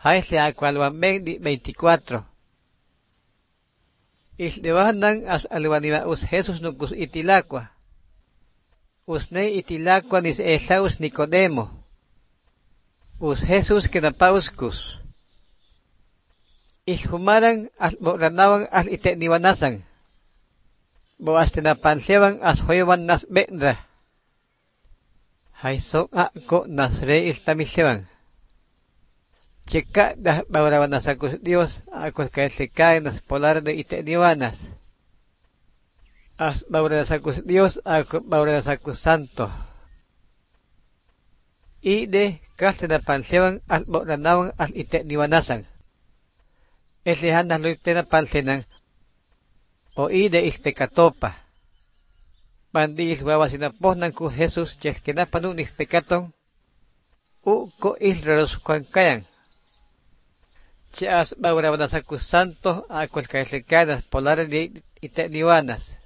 Haise acualwamben 24. Islewanan as alwanima us Jesús nucus itilaqua. Usne itilaqua nis Esaus Nicodemo. Us Jesús kenapauscus. Ishumaran as boranawan as iteniwanasan. Boastenapansewan as hoyawan nas benra. Haisok ako nasre istamisewan. Cheka dah baurawanasacus Dios acos cae nas polar de iteniwanas. As bauranasacus Dios acos bauranasacus santo. Y de castenapansewan as boranawan as iteniwanasan. Eslehanas luitena pansenan. O ide ispecatopa. Bandi iswawasinapos ku Jesús cheskenapanun ispecaton. Uko isreros cuancayan. Chas baurawanasacus santo acos cae polares de iteniwanas.